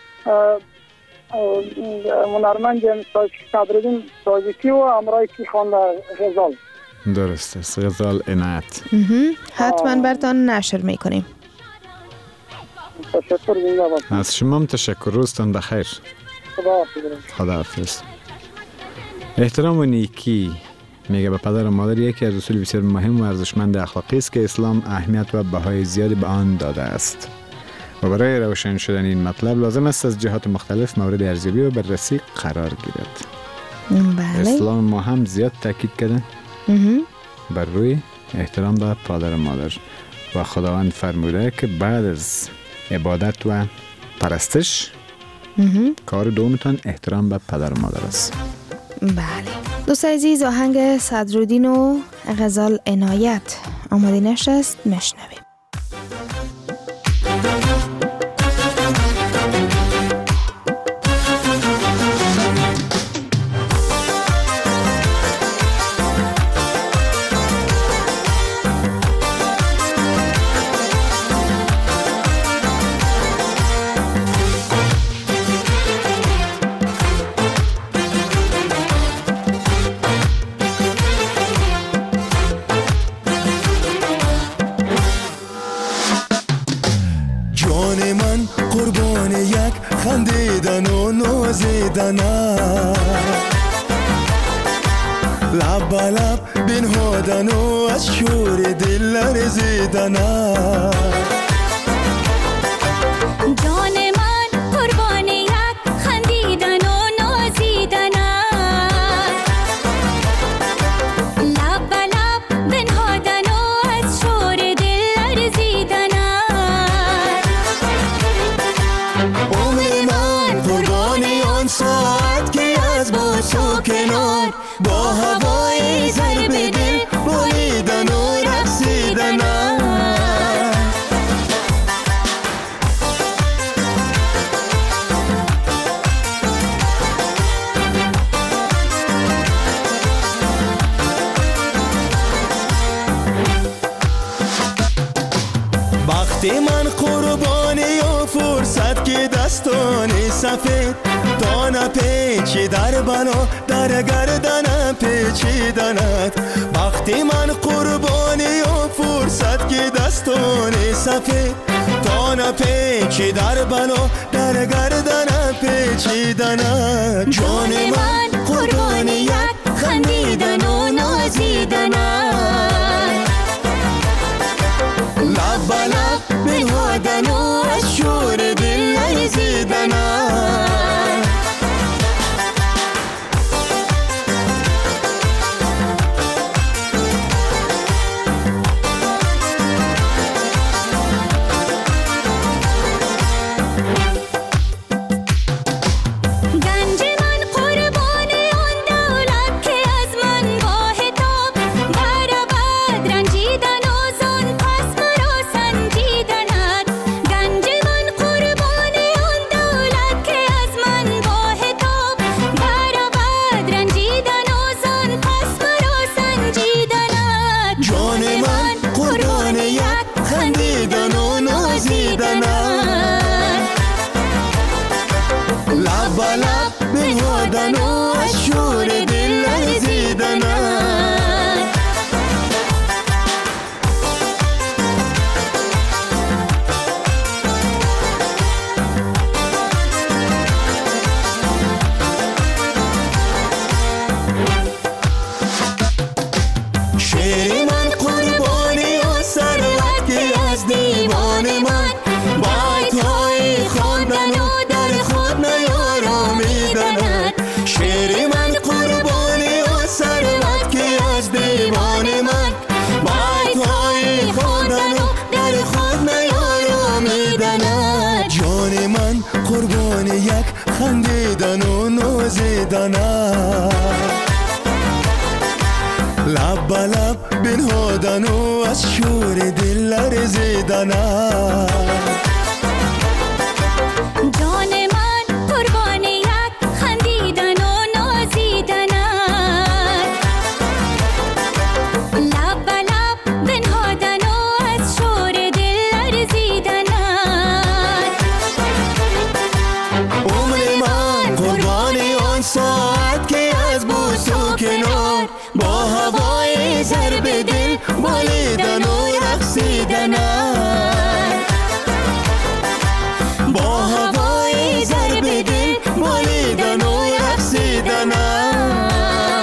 هنرمند صدرالدین تاجیکی و امرای کی خوانده غزال. درست است، غزال عنایت. حتما برتان نشر میکنیم. تشکر، زنده باشید. از شما هم تشکر، روزتان بخیر. خداحافظ. خداحافظ. احترام و نیکی میگه به پدر و مادر یکی از اصول بسیار مهم و ارزشمند اخلاقی است که اسلام اهمیت و بهای زیادی به آن داده است. و برای روشن شدن این مطلب لازم است از جهات مختلف مورد ارزیابی و بررسی قرار گیرد. بله. اسلام ما هم زیاد تاکید کرده بر روی احترام به پدر و مادر و خداوند فرموده که بعد از عبادت و پرستش کار دومتان احترام به پدر و مادر است. بله دوست عزیز، آهنگ صدرالدین و غزال عنایت آماده نشست، مشنویم. خندیدن و نازیدن لب به لب بنهادن و از شور دل لرزیدن. جان من قربان یک خندیدن و نازیدن لب به لب بنهادن و از شور دل لرزیدن. ساعت که از باس و کنار با هوای ضرب دل بریدن و رقصیدن. وقتی من قربانی و فرصت که دستان سفید دانه پیچی در بنا در گردن پیچیدنت. وقتی من قربانی و فرصت که دستان سفید جان پیچی در بنا در گردن پیچیدنت جان من قربان یک خندیدن و نازیدنت لب به لب بنهادن و از شور دل لرزیدنت لب به لب بنهادن و از شور دل لرزیدنت شعر من قربانی و ثروت که از دیوان من بایت‌های خواندن و در خود نیارامیدنت شعر من قربانی و ثروت که از دیوان من بایت‌های خواندن و در خود نیارامیدنت جان من قربان یک خندیدن و نازیدنت لب به لب بنهادن و از شور دل لرزیدنت جان من قربان یک خندیدن و نازیدنت لب به لب بنهادن و از شور دل لرزیدنت عمر من قربان آن ساعت که از بوس و کنار با هوای ضرب دل بالیدن و رقصیدنت با هوای ضرب دل بالیدن و رقصیدنت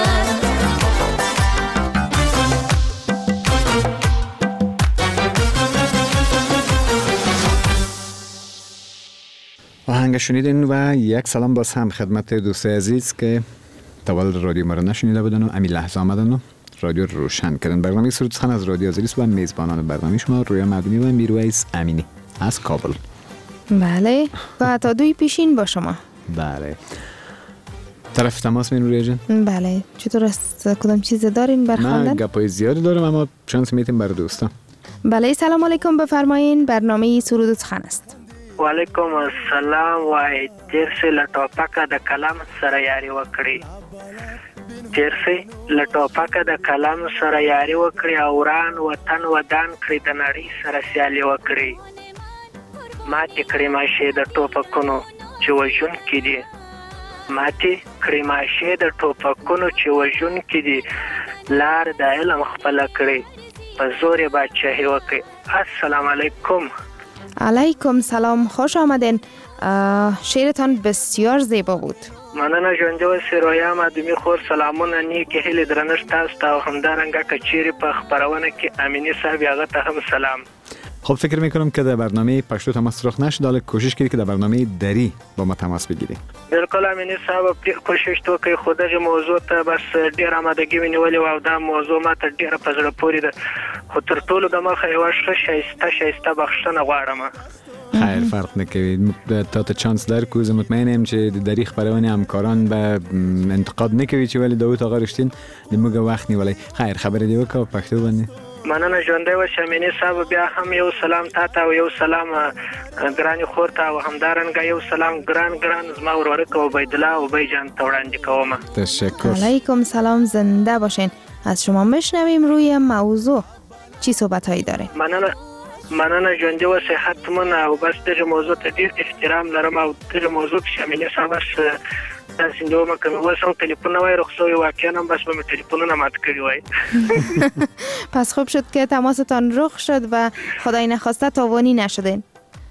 آهنگ شنیدین و یک سلام باز هم خدمت دوست عزیز که تول رادیو ما رو نشنیده بودن و امی لحظه آمدن و رادیو روشن کردن. برنامه سرود سخن از رادیو آزادی و میزبانان برنامه شما رویا مدنی و میرویس امینی از کابل. بله و تا دوی پیشین با شما. بله طرف تماس مین رویا جان؟ بله چطور است؟ کدام چیز دارین برخواندن؟ من گپای زیادی دارم اما شانس میتیم برای دوستا. بله سلام علیکم بفرمایین برنامه سرود سخن است. و علیکم السلام وای تیرسې له ټوپکه د کلم سره یاري وکړي تیرسې له ټوپکه د کلم سره یاري وکړي او وران وطن ودان کړي د نړۍ سره سیالي وکړي ماتې کړي ماشې د ټوپکونو چې وژونکي دي ماتې کړي ماشې د ټوپکونو چې وژونکي دي لار د علم خپله کړي په زور یې بادشاهي وکړي. السلام علیکم. علیکم سلام خوش آمدین. شعرتان بسیار زیبا بود. مننه ژوندی اوسئ رویا مدومي خور سلامونه نیکې هیلې درنښت تاسو ته او همدارنګه که چیرې په خپرونه کې امینی صاحب هغه ته هم سلام. خب فکر میکنم که در برنامه پشتو تماس رخ نشد حالا کوشش کنید که در برنامه دری با ما تماس بگیرید. بالکل امینی صاحب کوشش تو کوي خو دغه موضوع ته بس ډیر آمادګي ونیولې او دا موضوع ما ته ډیره په زړه پورې ده خو تر ټولو د مخه یو شایسته شایسته بخښنه غواړم. خیر فرق نکوید تا تا چانس در کوز مطمئنم چه دری خبرونه همکاران به انتقاد نکوید چه ولی داوود آقا رشتین دموگه وقت نیولی. خیر خبر دیو که پښتو باندې مننه ژوندی اوسئ امینی صاحب بیا هم یو سلام تا ته او یو سلام ګرانې خور ته او همدارنګه یو سلام ګران ګران زما ورورک عبیدالله ابی جان ته وړاندې کوم. تشکر. علیکم سلام زنده باشین. از شما میشنویم روی موضوع چی صحبتایی داره؟ مننه مننه ژوندی اوسئ حتما او بس دغه موضوع ته ډیر احترام لرم او دغه موضوع کې امینی صاحب تاسو نو مکه وسو ټلیفون وای رخصوي واقعا هم بس به ټلیفونونه مات کړی وای. پس خوب شد که تماستان رخ شد و خدای نخواسته تاوانی نشدین.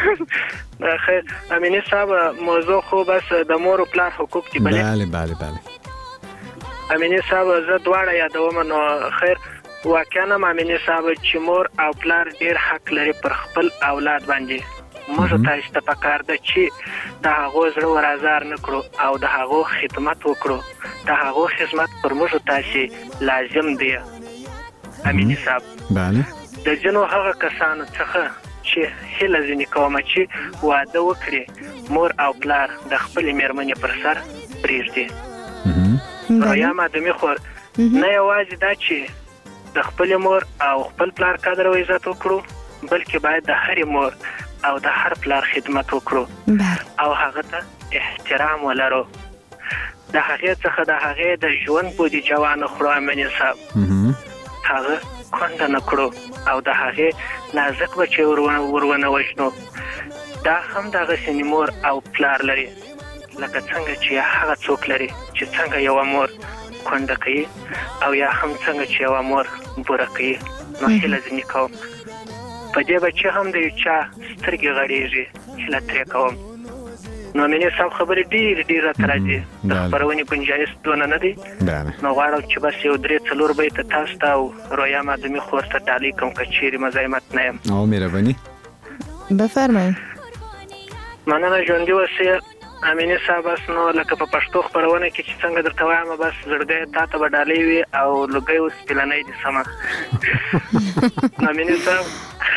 خیر امینی صاحب موضوع خوب است د مور او پلار حقوق دي بله بله بله امینی صاحب زه دواړه یادوم نو خیر واقعا امینی صاحب چې مور او پلار ډیر حق لري پر خپل اولاد باندې موږ تاسو ته پکار ده چې د هغه زړه ورازار نه کړو او د هغه خدمت وکړو د هغه خدمت پر موږ تاسو لازم دی امینی صاحب بله د جنو هغه کسانو څخه چې هله ځینې کومه چې واده وکړي مور او پلار د خپل میرمنې پر سر پرېږدي رویم آدمي خور نه یوازې دا چې د خپل مور او خپل پلار قدر او عزت وکړو بلکې باید د هرې مور او د هر پلار خدمت وکړو او هغه ته احترام ولرو د هغې څخه د هغې د ژوند بودیجه وانخلو امیني صاحب هغه کونډه نه کړو او د هغې نازک بچی ورونه وژنو دا هم دغسې مور او پلار لري لکه څنګه چې هغه څوک لري چې څنګه یوه مور کونډه کوي او یا هم څنګه چې یوه مور بوره کوي نو هیله ځینې کوم په دې بچي هم د یو چا سترګې غړېږي هیله ترې کوم نو امیني صاحب خبرې ډېرې ډېرې راته راځي د خپرونې ګنجایش دونه نه دی نو غواړم چې بس یو درې څلور بیته تاسو ته او رویم آدمي خور ته ډالۍ کوم که چیرې مزاحمت نه یم او مهرباني بفرمایئ مننه ژوندي اوسئ امیني صاحب بس نو لکه په پښتو خپرونه کې چې څنګه درته وایم بس زړګی تا ته به ډالۍ وي او لوګی اوس پیلنی دي سمه امیني صاحب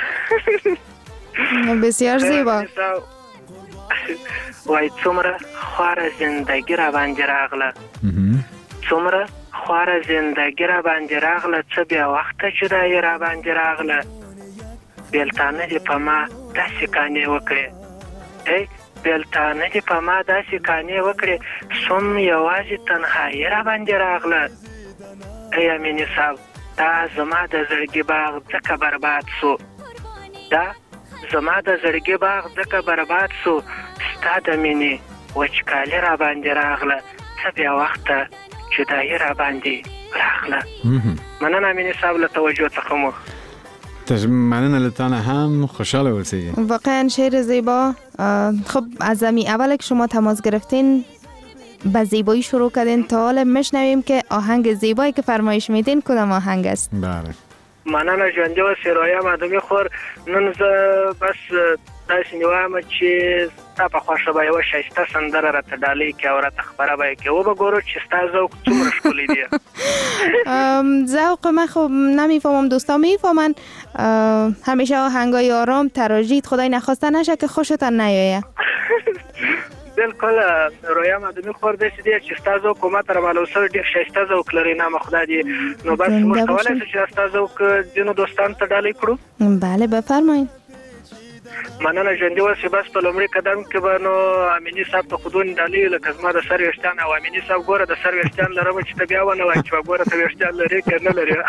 بسیار زیبا وای څومره خواره زندگی را باندې راغله څومره خواره زندگی را باندې راغله څه بیا وخته جدایي را باندې راغله بیلتانه دې په ما داسې کانې وکړې ای بیلتانه دې په ما داسې کانې وکړې سوم یوازې تنهایي را باندې راغله ای امیني صاحب دا زما د زړګي باغ ځکه برباد سو دا زما د زړګي باغ ځکه برباد سو ستا د مینې وچکالي را باندې راغله څه بیا وخته جدایي را باندې راغله مننه امیني صاحب له توجه څخه مو مننه له تانه هم خوشحال اوسید واقعا شعر زیبا خب از زمین اول که شما تماس گرفتین به زیبایی شروع کردین تا حالا میشنویم که آهنگ زیبایی که فرمایش میدین کدام آهنگ است بله مننه ژوندي اوسئ رویم آدمي خور نن زه بس داسې نیوایم چې ستا په خوښه به یوه ښایسته سندره راته ډالۍ کړي او راته خپره به یې کړي وبه ګورو چې ستا ذوق څومره ښکلی دی ذوق من خب نمیفهمم دوستا میفهمن همیشه آهنگای آرام تراژید خدای نخواسته نشه که خوشتان نیایه بالکل رویم آدمي خور داسې دی چې ستا ذوق ما ته رامعلوم شوی ډېر ښایسته ذوق لري نامه خدای دې نو بس موږ کولی شو چې ستا ذوق ځینو دوستانو ته ډالۍ کړو بله بفرمایئ مننه ژوندي اوسئ بس په لومړي قدم کې به نو امیني صاحب ته خو دونې ډالۍ لکه زما د سر ویښتان او امیني صاحب ګوره د سر ویښتان لرم چې ته بیا ونه وایې چې ګوره ته ویښتان لرې که نه لرې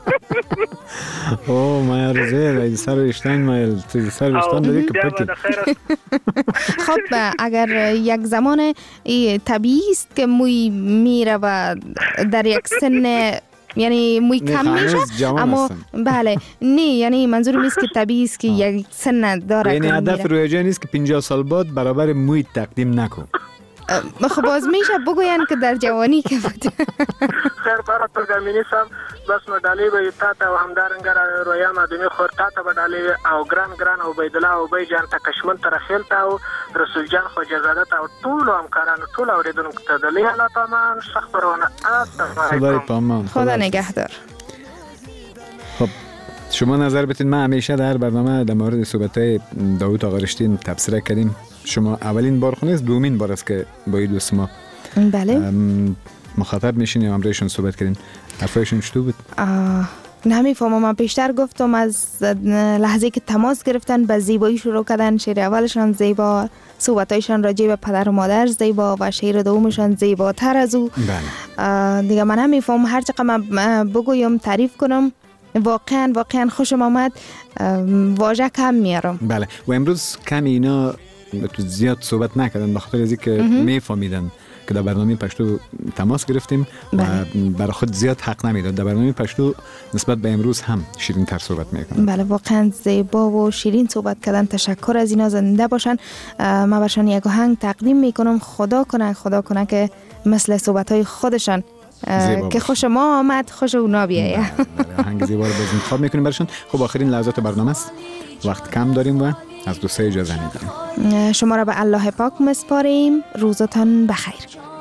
او ما یارزه د سر ویښتان ما سر ویښتان لرې که پتی خب اگر یک زمان طبیعی است که موی میره و در یک سن یعنی موی کم میشه اما بله نه یعنی منظورم نیست که طبیعی است که یک سن داره یعنی هدف روی جای نیست که پنجاه سال بعد برابر موی تقدیم نکن خب باز میشه بگوین که در جوانی که بود خیر برات امینی صاحب بس نو ډالۍ به تا ته او همدارنګه رویم آدمي خور تا ته به ډالۍ او ګران ګران عبیدالله اوبی جان ته کشمن ته رخیل ته او رسول جان خواجهزاده ته او ټولو همکارانو ټولو اورېدونکو ته د لوی الله پامان ښه خپرونه خدای پامان خدا نگهدار خب شما نظر بتین ما همیشه در برنامه در مورد صحبت‌های داوود آقا رشتین تبصره کردیم شما اولین بار خونست دومین بار است که با این دوست ما بله مخاطب میشین یا امرایشون صحبت کردین حرفایشون چطور بود؟ نمیفهمم من پیشتر گفتم از لحظه که تماس گرفتن به زیبایی شروع کردن شعر اولشان زیبا صحبتایشان راجع به پدر و مادر زیبا و شعر دومشان زیباتر از او بله. دیگه من نمیفهمم هر چقدر من بگویم تعریف کنم واقعا واقعا خوشم آمد واژه کم میارم بله و امروز کمی اینا تو زیاد صحبت نکردن به خاطر از اینکه میفهمیدن که در برنامه پشتو تماس گرفتیم و برای خود زیاد حق نمیداد. در برنامه پشتو نسبت به امروز هم شیرین تر صحبت میکنن. بله واقعا زیبا و شیرین صحبت کردن. تشکر از اینا، زنده باشن. ما برشان یک آهنگ تقدیم میکنم. خدا کنه خدا کنه که مثل صحبت های خودشان که خوش ما آمد خوش اونا بیایه. آهنگ زیبا رو باز انتخاب میکنیم برشان. خب آخرین لحظات برنامه است، وقت کم داریم و از دوستای اجازه میدیم. شما را به الله پاک مسپاریم. روزتان بخیر.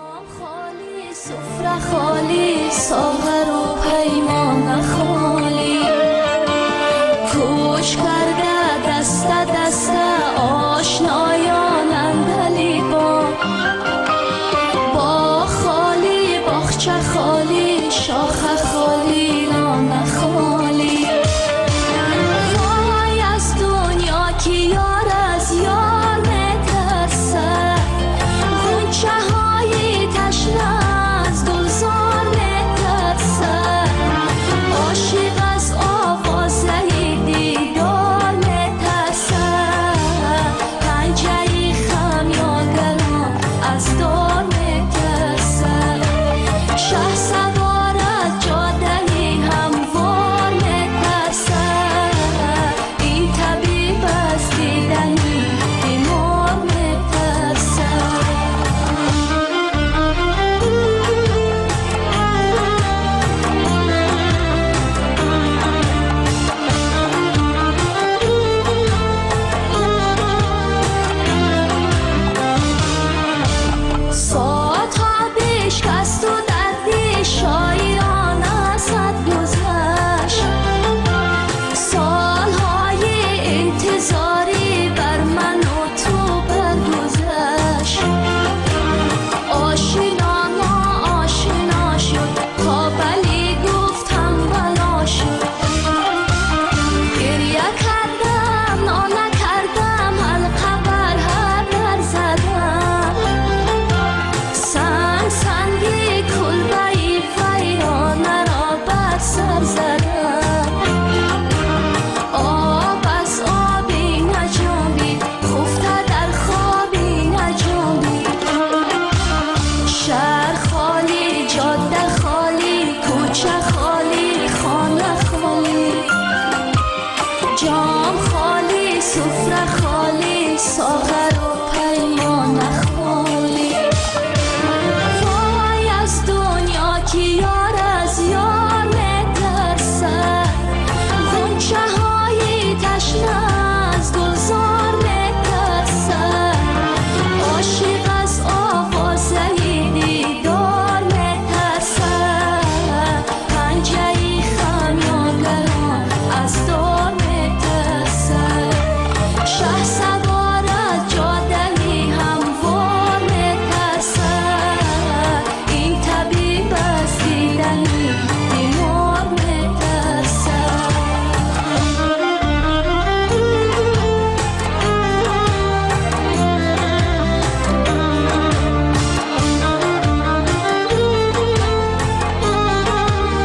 سفره خالی، ساغر و پیمان خالی، کوچ کرده دست دست آشنایان اندلی با با خالی، باغچه خالی، شاخه خالی، نان خالی. وای از دنیا که یار از یار نترسه، غنچه های تشنه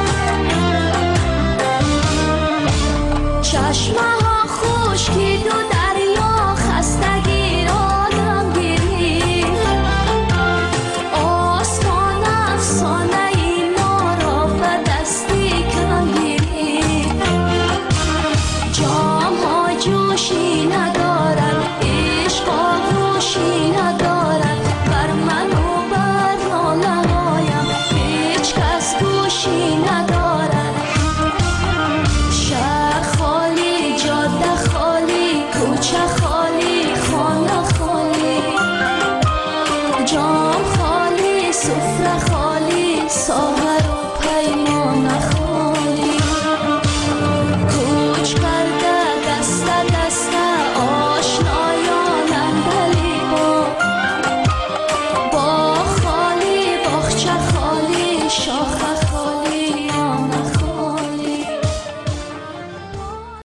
چشمه ها خوش که دو